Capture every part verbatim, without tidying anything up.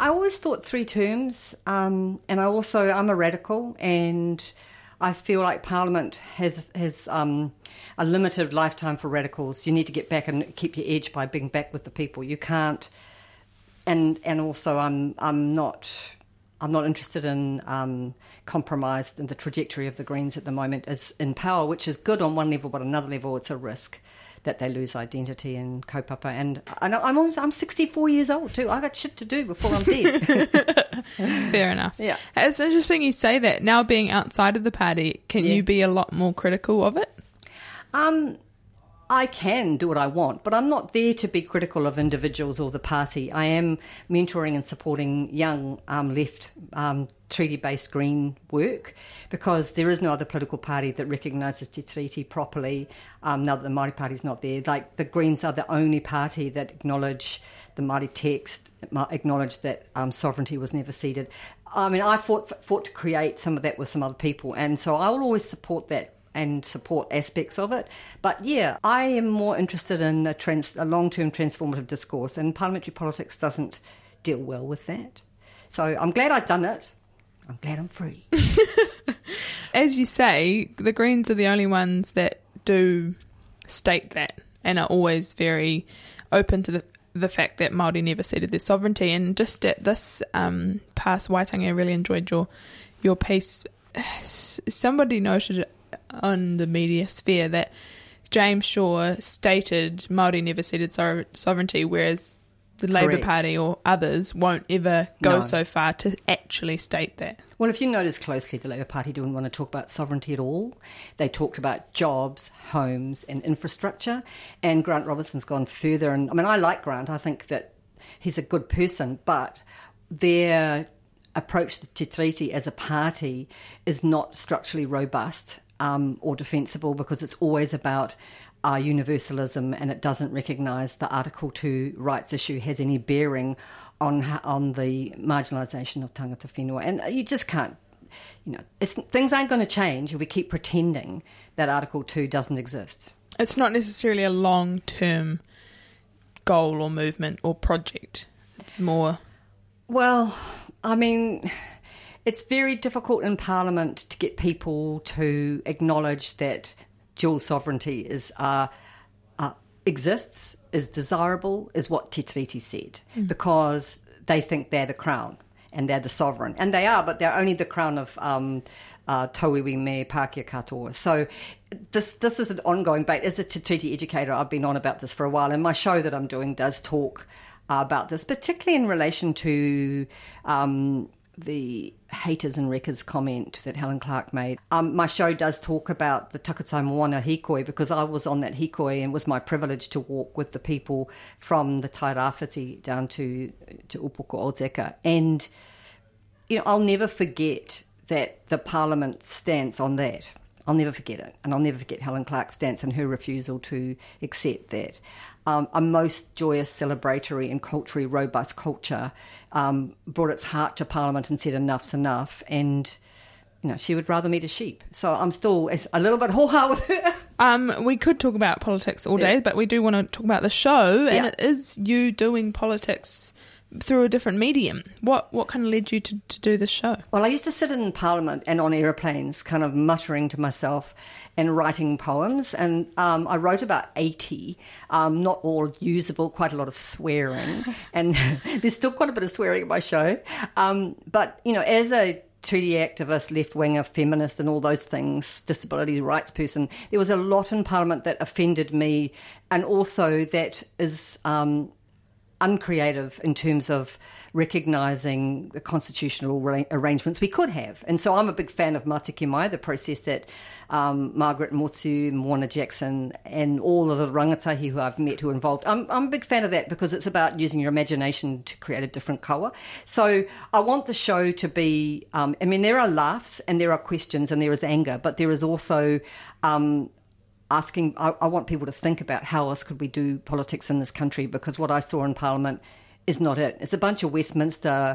I always thought three terms, um, and I also, I'm a radical, and I feel like Parliament has has um, a limited lifetime for radicals. You need to get back and keep your edge by being back with the people. You can't, and and also I'm I'm not I'm not interested in um, compromise in the trajectory of the Greens at the moment is in power, which is good on one level, but on another level it's a risk that they lose identity and kaupapa. And I know I'm almost, I'm sixty-four years old too. I got shit to do before I'm dead. Fair enough. Yeah, it's interesting you say that. Now being outside of the party, can yeah. you be a lot more critical of it? Um, I can do what I want, but I'm not there to be critical of individuals or the party. I am mentoring and supporting young um, left um, treaty-based Green work, because there is no other political party that recognises Te Tiriti properly um, now that the Māori Party's not there. Like, the Greens are the only party that acknowledge the Māori text, acknowledge that um, sovereignty was never ceded. I mean, I fought, fought to create some of that with some other people, and so I will always support that and support aspects of it. But yeah, I am more interested in a, trans, a long-term transformative discourse, and parliamentary politics doesn't deal well with that. So I'm glad I've done it. I'm glad I'm free. As you say, the Greens are the only ones that do state that and are always very open to the the fact that Māori never ceded their sovereignty. And just at this um, past Waitangi, I really enjoyed your your piece. Somebody noted on the media sphere that James Shaw stated Māori never ceded so- sovereignty, whereas the Labour Correct. Party or others won't ever go No. so far to actually state that. Well, if you notice closely, the Labour Party didn't want to talk about sovereignty at all. They talked about jobs, homes and infrastructure. And Grant Robertson's gone further. And I mean, I like Grant. I think that he's a good person. But their approach to Te Tiriti as a party is not structurally robust um, or defensible, because it's always about uh, universalism, and it doesn't recognise the Article two rights issue has any bearing on on the marginalisation of tangata whenua. And you just can't, you know, it's, things aren't going to change if we keep pretending that Article two doesn't exist. It's not necessarily a long-term goal or movement or project. It's more... Well, I mean, it's very difficult in Parliament to get people to acknowledge that dual sovereignty is uh, uh, exists, is desirable, is what Te Tiriti said, mm. because they think they're the crown and they're the sovereign. And they are, but they're only the crown of um, uh, Tauiwi me Pākehā katoa. So this this is an ongoing debate. As a Te Tiriti educator, I've been on about this for a while, and my show that I'm doing does talk uh, about this, particularly in relation to um, the haters and wreckers comment that Helen Clark made. Um, my show does talk about the Takutai Moana hikoi, because I was on that hikoi and it was my privilege to walk with the people from the Tairāwhiti down to, to Upoko Ozeka. And, you know, I'll never forget that the Parliament stance on that. I'll never forget it. And I'll never forget Helen Clark's stance and her refusal to accept that. Um, a most joyous, celebratory and culturally robust culture um, brought its heart to Parliament and said enough's enough, and you know, she would rather meet a sheep. So I'm still a little bit ho-ha with her. Um, we could talk about politics all day, yeah. but we do want to talk about the show, and yeah. it is you doing politics through a different medium. What what kind of led you to, to do this show? Well, I used to sit in Parliament and on aeroplanes kind of muttering to myself and writing poems, and um, I wrote about eighty, um, not all usable, quite a lot of swearing, and there's still quite a bit of swearing in my show. Um, but, you know, as a treaty activist, left-winger, feminist and all those things, disability rights person, there was a lot in Parliament that offended me, and also that is... Um, uncreative in terms of recognising the constitutional ra- arrangements we could have. And so I'm a big fan of Mātiki Mai, the process that um, Margaret Motu, Moana Jackson and all of the rangatahi who I've met who are involved, I'm, I'm a big fan of that, because it's about using your imagination to create a different kawa. So I want the show to be, um, I mean, there are laughs and there are questions and there is anger, but there is also... Um, asking, I, I want people to think about how else could we do politics in this country, because what I saw in Parliament is not it. It's a bunch of Westminster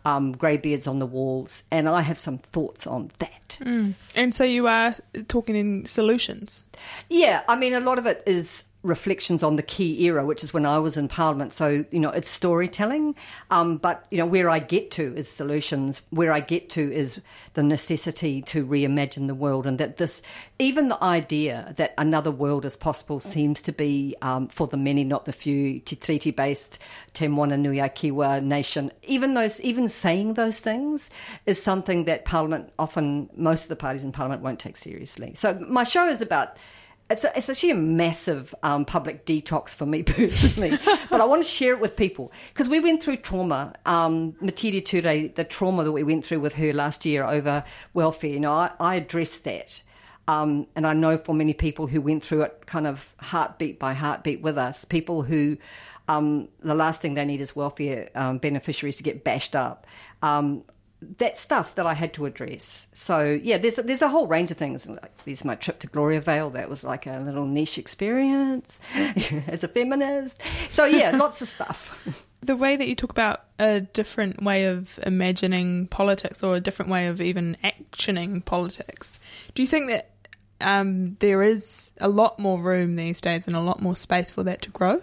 um, greybeards on the walls, and I have some thoughts on that. Mm. And so you are talking in solutions? Yeah, I mean, a lot of it is reflections on the key era, which is when I was in Parliament. So, you know, it's storytelling. Um, but, you know, where I get to is solutions. Where I get to is the necessity to reimagine the world, and that this, even the idea that another world is possible seems to be, um, for the many, not the few, Te Tiriti-based Te Moana Nui a Kiwa nation. Even those, even saying those things is something that Parliament often, most of the parties in Parliament won't take seriously. So my show is about It's, a, it's actually a massive um, public detox for me personally, but I want to share it with people because we went through trauma. Um, Matiri Ture, the trauma that we went through with her last year over welfare, you know, I, I addressed that. Um, and I know for many people who went through it kind of heartbeat by heartbeat with us, people who um, the last thing they need is welfare um, beneficiaries to get bashed up. Um, that stuff that I had to address. So, yeah, there's a, there's a whole range of things. Like, there's my trip to Gloria Vale. That was like a little niche experience as a feminist. So, yeah, lots of stuff. The way that you talk about a different way of imagining politics or a different way of even actioning politics, do you think that um, there is a lot more room these days and a lot more space for that to grow?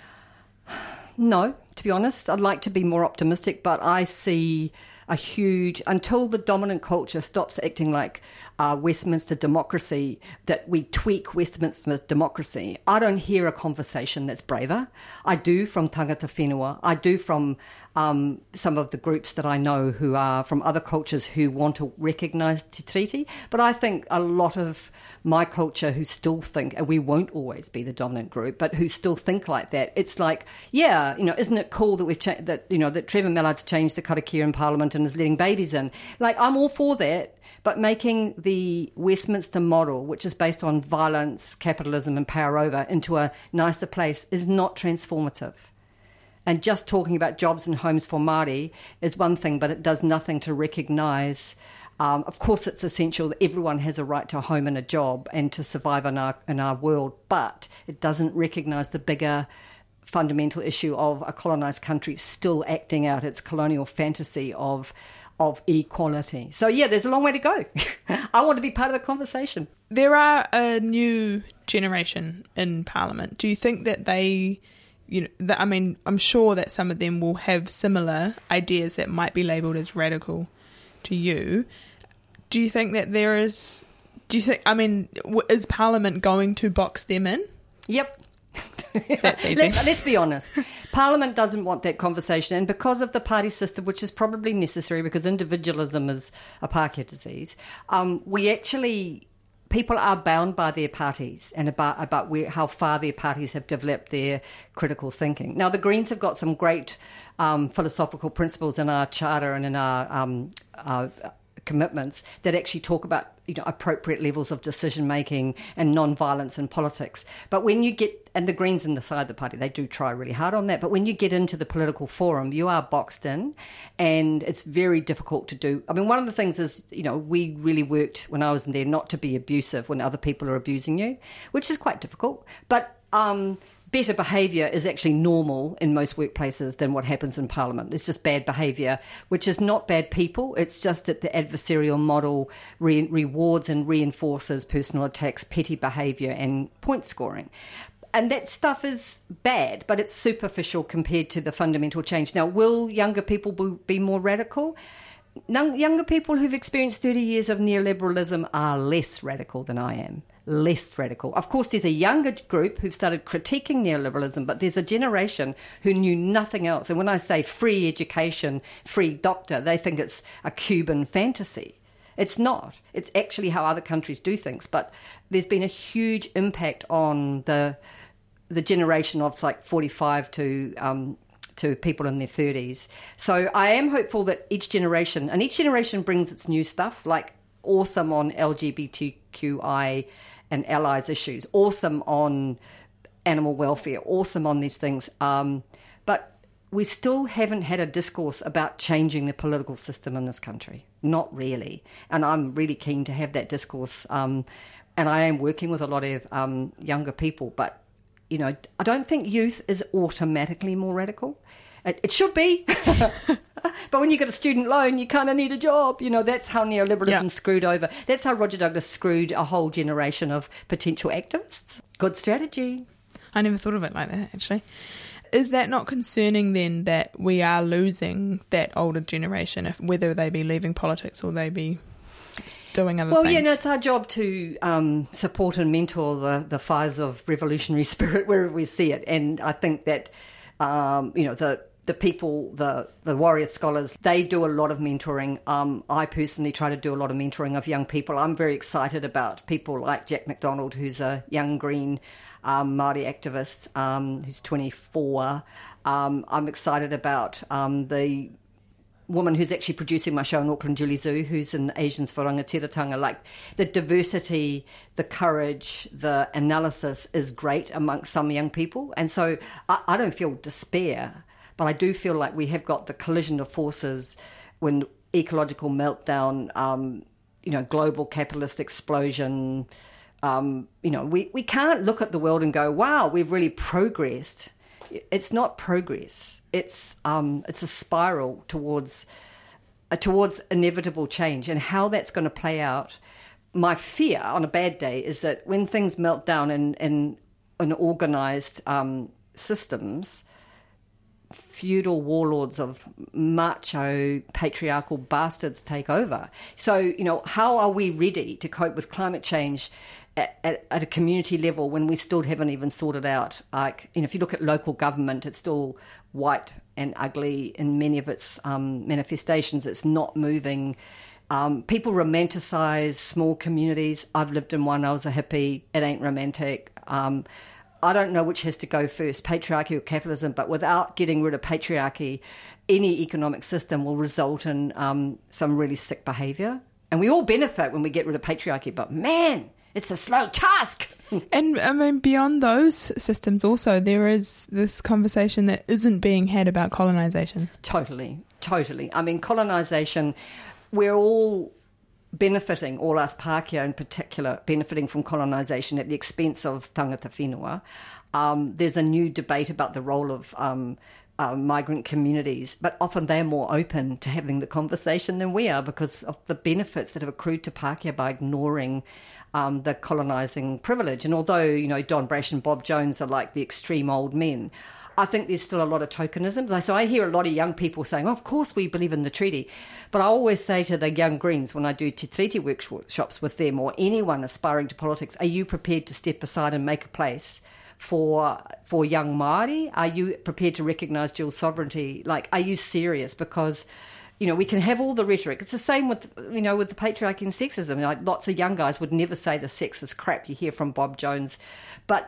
No, to be honest. I'd like to be more optimistic, but I see a huge, until the dominant culture stops acting like uh, Westminster democracy, that we tweak Westminster democracy, I don't hear a conversation that's braver. I do from tangata whenua. I do from um, some of the groups that I know who are from other cultures who want to recognise Te Tiriti. But I think a lot of my culture who still think, and we won't always be the dominant group, but who still think like that, it's like, yeah, you know, isn't it cool that we've cha- that you know that Trevor Mallard's changed the karakia in Parliament and is letting babies in? Like, I'm all for that. But making the Westminster model, which is based on violence, capitalism and power over, into a nicer place is not transformative. And just talking about jobs and homes for Māori is one thing, but it does nothing to recognise. Um, of course, it's essential that everyone has a right to a home and a job and to survive in our, in our world, but it doesn't recognise the bigger fundamental issue of a colonised country still acting out its colonial fantasy of of equality. So, yeah, there's a long way to go. I want to be part of the conversation. There are a new generation in Parliament. Do you think that they, you know, that, I mean, I'm sure that some of them will have similar ideas that might be labelled as radical to you. Do you think that there is, do you think, I mean, is Parliament going to box them in? Yep. That's easy. Let's, let's be honest. Parliament doesn't want that conversation, and because of the party system, which is probably necessary because individualism is a Pākehā disease, um, we actually, people are bound by their parties and about, about where, how far their parties have developed their critical thinking. Now, the Greens have got some great um, philosophical principles in our charter and in our, um, our commitments that actually talk about, you know, appropriate levels of decision making and non-violence in politics. But when you get, and the Greens inside the party, they do try really hard on that, but when you get into the political forum, you are boxed in and it's very difficult to do. I mean, one of the things is, you know, we really worked when I was in there not to be abusive when other people are abusing you, which is quite difficult. But um better behaviour is actually normal in most workplaces than what happens in Parliament. It's just bad behaviour, which is not bad people. It's just that the adversarial model re- rewards and reinforces personal attacks, petty behaviour and point scoring. And that stuff is bad, but it's superficial compared to the fundamental change. Now, will younger people be more radical? Younger people who've experienced thirty years of neoliberalism are less radical than I am. Less radical. Of course, there's a younger group who've started critiquing neoliberalism, but there's a generation who knew nothing else. And when I say free education, free doctor, they think it's a Cuban fantasy. It's not. It's actually how other countries do things. But there's been a huge impact on the the generation of like forty-five to um, to people in their thirties. So I am hopeful that each generation, and each generation brings its new stuff, like awesome on L G B T Q I and allies issues, awesome on animal welfare, awesome on these things. Um, but we still haven't had a discourse about changing the political system in this country. Not really. And I'm really keen to have that discourse. Um, and I am working with a lot of um, younger people, but, you know, I don't think youth is automatically more radical. It, it should be. But when you get a student loan, you kind of need a job. You know, that's how neoliberalism yeah. screwed over. That's how Roger Douglas screwed a whole generation of potential activists. Good strategy. I never thought of it like that, actually. Is that not concerning then that we are losing that older generation, if, whether they be leaving politics or they be doing other well, things? Well, yeah, no, it's our job to um, support and mentor the, the fires of revolutionary spirit wherever we see it. And I think that, um, you know, the the people, the, the warrior scholars, they do a lot of mentoring. Um, I personally try to do a lot of mentoring of young people. I'm very excited about people like Jack McDonald, who's a young green um, Māori activist, um, who's twenty-four. Um, I'm excited about um, the woman who's actually producing my show in Auckland, Julie Zhu, who's in Asians for Rangatiratanga. Like, the diversity, the courage, the analysis is great amongst some young people. And so I, I don't feel despair, but I do feel like we have got the collision of forces when ecological meltdown, um, you know, global capitalist explosion. Um, you know, we, we can't look at the world and go, wow, we've really progressed. It's not progress. It's um, it's a spiral towards uh, towards inevitable change, and how that's going to play out. My fear on a bad day is that when things melt down in in, in organised um, systems, feudal warlords of macho patriarchal bastards take over. So, you know, how are we ready to cope with climate change At, at, at a community level when we still haven't even sorted out, like, you know, if you look at local government, it's still white and ugly in many of its um, manifestations. It's not moving. Um, people romanticize small communities. I've lived in one. I was a hippie. It ain't romantic. Um, I don't know which has to go first, patriarchy or capitalism, but without getting rid of patriarchy, any economic system will result in um, some really sick behaviour. And we all benefit when we get rid of patriarchy, but man, it's a slow task. And I mean, beyond those systems also, there is this conversation that isn't being had about colonisation. Totally, totally. I mean, colonisation, we're all benefiting, all us Pākehā in particular, benefiting from colonisation at the expense of tangata whenua. Um, there's a new debate about the role of um, uh, migrant communities, but often they're more open to having the conversation than we are because of the benefits that have accrued to Pākehā by ignoring Um, the colonising privilege. And although, you know, Don Brash and Bob Jones are like the extreme old men, I think there's still a lot of tokenism. So I hear a lot of young people saying, oh, of course we believe in the treaty. But I always say to the young Greens when I do Te Tiriti workshops with them, or anyone aspiring to politics, are you prepared to step aside and make a place for for young Māori? Are you prepared to recognise dual sovereignty? Like, are you serious? Because, you know, we can have all the rhetoric. It's the same with, you know, with the patriarchy and sexism. Like, lots of young guys would never say the sexist crap you hear from Bob Jones. But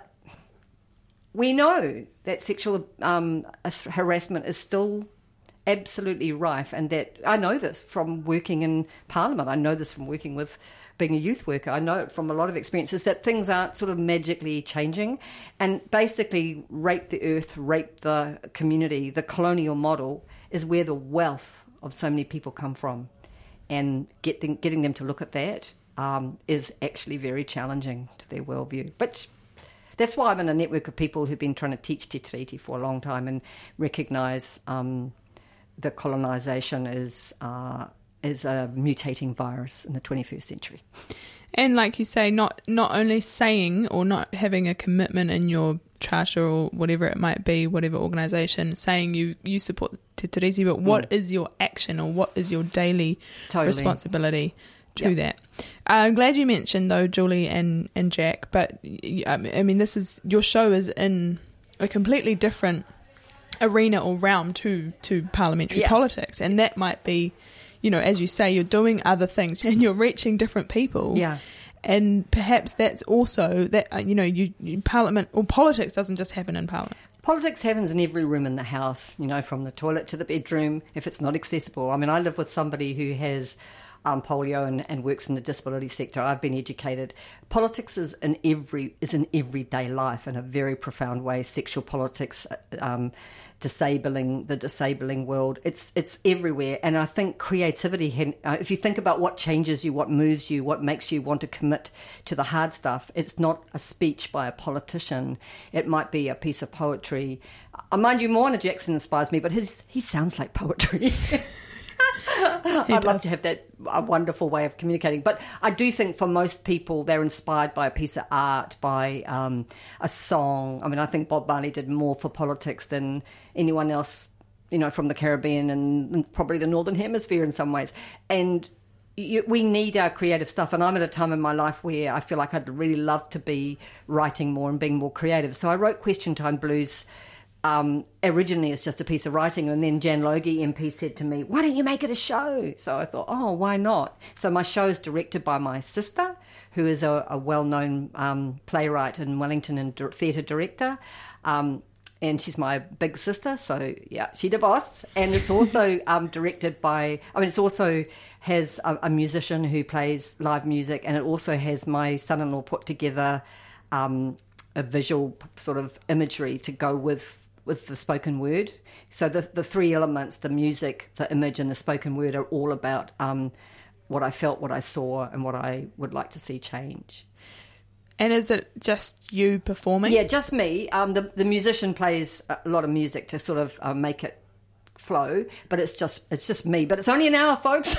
we know that sexual um, harassment is still absolutely rife, and that I know this from working in Parliament. I know this from working with being a youth worker. I know it from a lot of experiences that things aren't sort of magically changing. And basically, rape the earth, rape the community, the colonial model is where the wealth of so many people come from, and get them, getting them to look at that um, is actually very challenging to their worldview. But that's why I'm in a network of people who've been trying to teach Te Tiriti for a long time and recognise um, that colonisation is uh, is a mutating virus in the twenty-first century. And like you say, not not only saying or not having a commitment in your charter or whatever it might be, whatever organisation, saying you, you support Te Tiriti, but what mm. is your action, or what is your daily totally. responsibility to yep. that? Uh, I'm glad you mentioned, though, Julie and, and Jack, but I mean, this is, your show is in a completely different arena or realm to, to parliamentary yeah. politics, and that might be, you know, as you say, you're doing other things and you're reaching different people. Yeah. And perhaps that's also that, you know, you, you Parliament or politics doesn't just happen in Parliament. Politics happens in every room in the house, you know, from the toilet to the bedroom, if it's not accessible. I mean, I live with somebody who has um, polio and, and works in the disability sector. I've been educated. Politics is in every is in everyday life in a very profound way. Sexual politics, um, disabling the disabling world. It's it's everywhere. And I think creativity. Uh, if you think about what changes you, what moves you, what makes you want to commit to the hard stuff, it's not a speech by a politician. It might be a piece of poetry. Uh, mind you, Moana Jackson inspires me, but his he sounds like poetry. I'd does. love to have that a wonderful way of communicating. But I do think for most people, they're inspired by a piece of art, by um, a song. I mean, I think Bob Marley did more for politics than anyone else, you know, from the Caribbean and, and probably the Northern Hemisphere in some ways. And you, we need our creative stuff. And I'm at a time in my life where I feel like I'd really love to be writing more and being more creative. So I wrote Question Time Blues Um, originally it's just a piece of writing, and then Jan Logie M P said to me, why don't you make it a show? So I thought, oh, why not? So my show is directed by my sister, who is a, a well-known um, playwright in Wellington and di- theatre director, um, and she's my big sister, so yeah, she's the boss. And it's also um, directed by, I mean, it's also has a, a musician who plays live music, and it also has my son-in-law put together um, a visual sort of imagery to go with with the spoken word. So the the three elements, the music, the image and the spoken word, are all about um, what I felt, what I saw, and what I would like to see change. And is it just you performing? Yeah, just me. Um, the, the musician plays a lot of music to sort of uh, make it flow, but it's just it's just me. But it's only an hour, folks.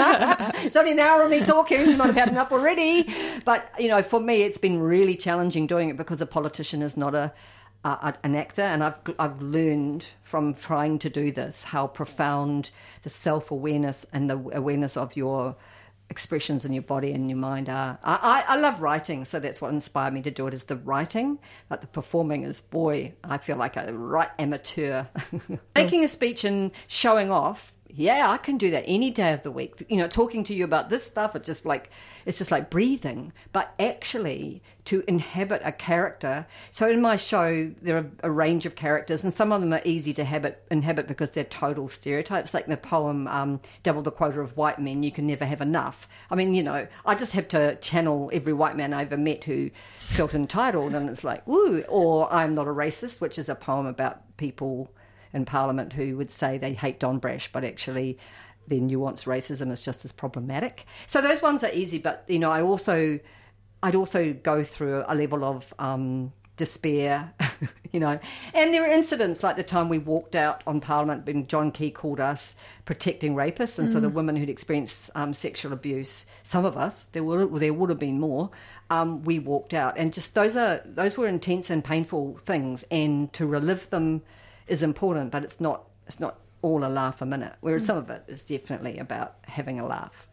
It's only an hour of me talking. You might have had enough already. But, you know, for me, it's been really challenging doing it because a politician is not a Uh, an actor, and I've I've learned from trying to do this how profound the self-awareness and the awareness of your expressions in your body and your mind are. I, I, I love writing, so that's what inspired me to do it, is the writing. But the performing is, boy, I feel like a right amateur. Making a speech and showing off, yeah, I can do that any day of the week. You know, talking to you about this stuff, it's just like it's just like breathing. But actually, to inhabit a character. So in my show, there are a range of characters, and some of them are easy to habit, inhabit because they're total stereotypes. Like the poem um, "Double the Quota of White Men, You Can Never Have Enough." I mean, you know, I just have to channel every white man I ever met who felt entitled, and it's like, woo. Or "I'm Not a Racist," which is a poem about people in Parliament who would say they hate Don Brash, but actually their nuanced racism is just as problematic. So those ones are easy, but, you know, I also, I'd also go through a level of um, despair, you know. And there are incidents like the time we walked out on Parliament when John Key called us protecting rapists, and mm. so the women who'd experienced um, sexual abuse, some of us, there would, there would have been more, um, we walked out. And just those are those were intense and painful things, and to relive them is important, but it's not it's not all a laugh a minute, whereas mm. some of it is definitely about having a laugh.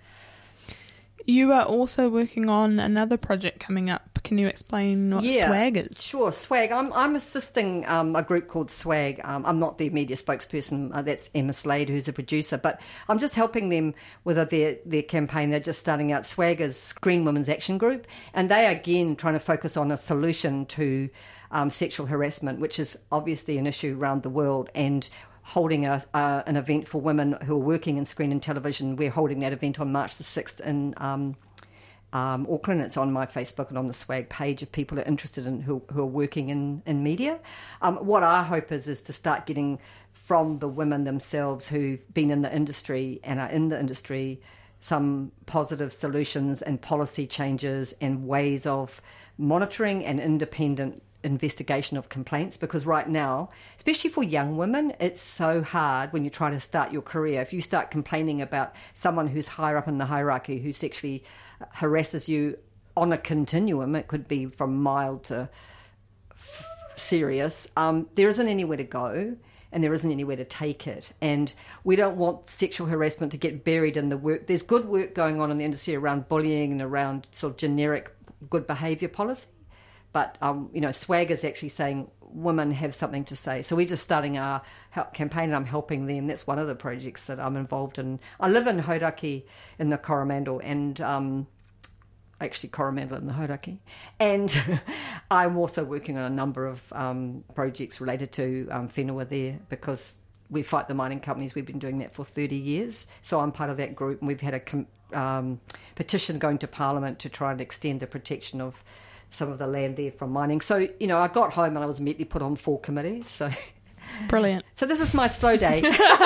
You are also working on another project coming up. Can you explain what yeah, Swag is? Sure, Swag. I'm I'm assisting um, a group called Swag. Um, I'm not their media spokesperson. Uh, that's Emma Slade, who's a producer, but I'm just helping them with their, their campaign. They're just starting out. Swag is Green Women's Action Group, and they are, again, trying to focus on a solution to Um, sexual harassment, which is obviously an issue around the world, and holding a, uh, an event for women who are working in screen and television. We're holding that event on March the sixth in um, um, Auckland. It's on my Facebook and on the Swag page if people are interested in who, who are working in, in media. Um, what our hope is is to start getting from the women themselves who've been in the industry and are in the industry some positive solutions and policy changes and ways of monitoring and independent investigation of complaints, because right now, especially for young women, it's so hard when you're trying to start your career. If you start complaining about someone who's higher up in the hierarchy who sexually harasses you on a continuum, it could be from mild to f- serious, um, there isn't anywhere to go and there isn't anywhere to take it. And we don't want sexual harassment to get buried in the work. There's good work going on in the industry around bullying and around sort of generic good behaviour policy. But, um, you know, Swag is actually saying women have something to say. So we're just starting our campaign and I'm helping them. That's one of the projects that I'm involved in. I live in Hauraki in the Coromandel, and um, actually Coromandel in the Hauraki. And I'm also working on a number of um, projects related to um, whenua there, because we fight the mining companies. We've been doing that for thirty years. So I'm part of that group, and we've had a com- um, petition going to Parliament to try and extend the protection of some of the land there from mining. So, you know, I got home and I was immediately put on four committees. So Brilliant. So this is my slow day.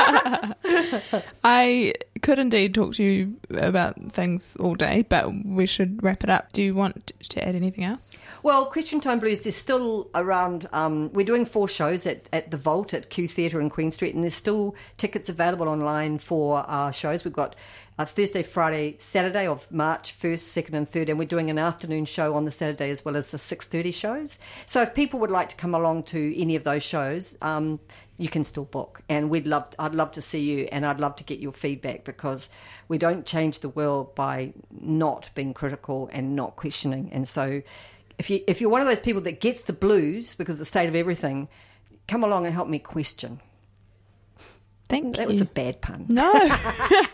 I could indeed talk to you about things all day, but we should wrap it up. Do you want to add anything else? Well, Question Time Blues, there's still around, um, we're doing four shows at, at the Vault at Q Theatre in Queen Street, and there's still tickets available online for our shows. We've got uh, Thursday, Friday, Saturday of March first, second and third, and we're doing an afternoon show on the Saturday as well as the six thirty shows. So if people would like to come along to any of those shows, um, you can still book, and we'd love I'd love to see you, and I'd love to get your feedback, because we don't change the world by not being critical and not questioning. And so if you if you're one of those people that gets the blues because of the state of everything, come along and help me question. Thank that you. was a bad pun. No.